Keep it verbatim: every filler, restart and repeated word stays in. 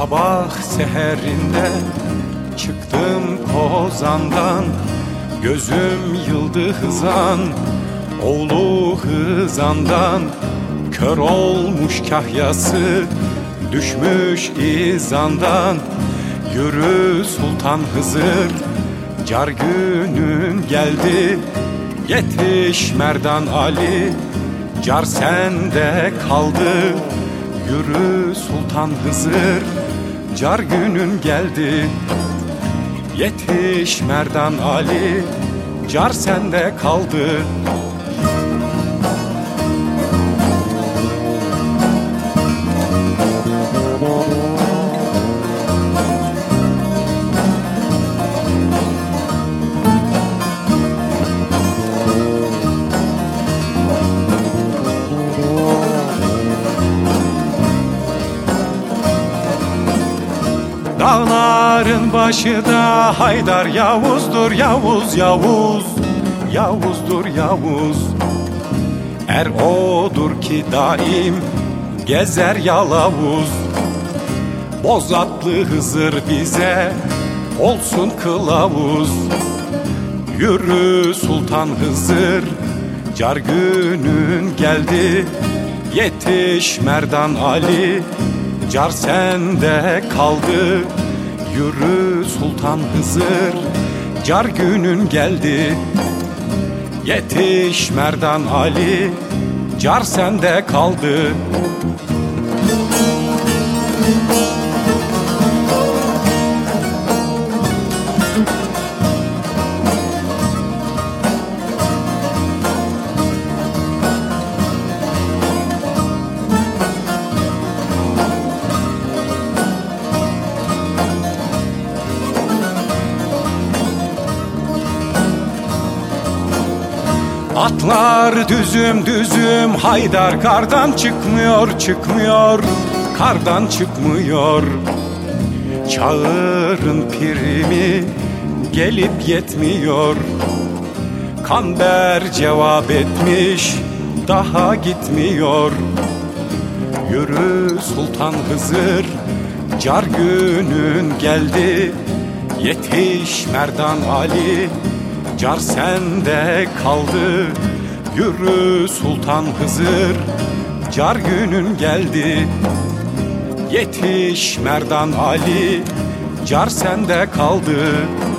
Sabah seherinde çıktım Kozan'dan, gözüm yıldızan oğlu Hızan'dan. Kör olmuş kahyası, düşmüş izandan. Yürü Sultan Hızır, car günün geldi. Yetiş Merdan Ali, car sende kaldı. Yürü Sultan Hızır, car günün geldi. Yetiş Merdan Ali, car sende kaldı. Dağların başı da Haydar Yavuz'dur, Yavuz, Yavuz, Yavuz'dur, Yavuz. Er odur ki daim gezer yalavuz. Bozatlı Hızır bize olsun kılavuz. Yürü Sultan Hızır, car günün geldi. Yetiş Merdan Ali, car sende kaldı. Yürü Sultan Hızır, car günün geldi. Yetiş Merdan Ali, car sende kaldı. Atlar düzüm düzüm, Haydar kardan çıkmıyor, çıkmıyor, kardan çıkmıyor. Çağırın pirimi, gelip yetmiyor. Kamber cevap etmiş, daha gitmiyor. Yürü Sultan Hızır, car günün geldi. Yetiş Merdan Ali, car sende kaldı. Yürü Sultan Hızır, car günün geldi. Yetiş Merdan Ali, car sende kaldı.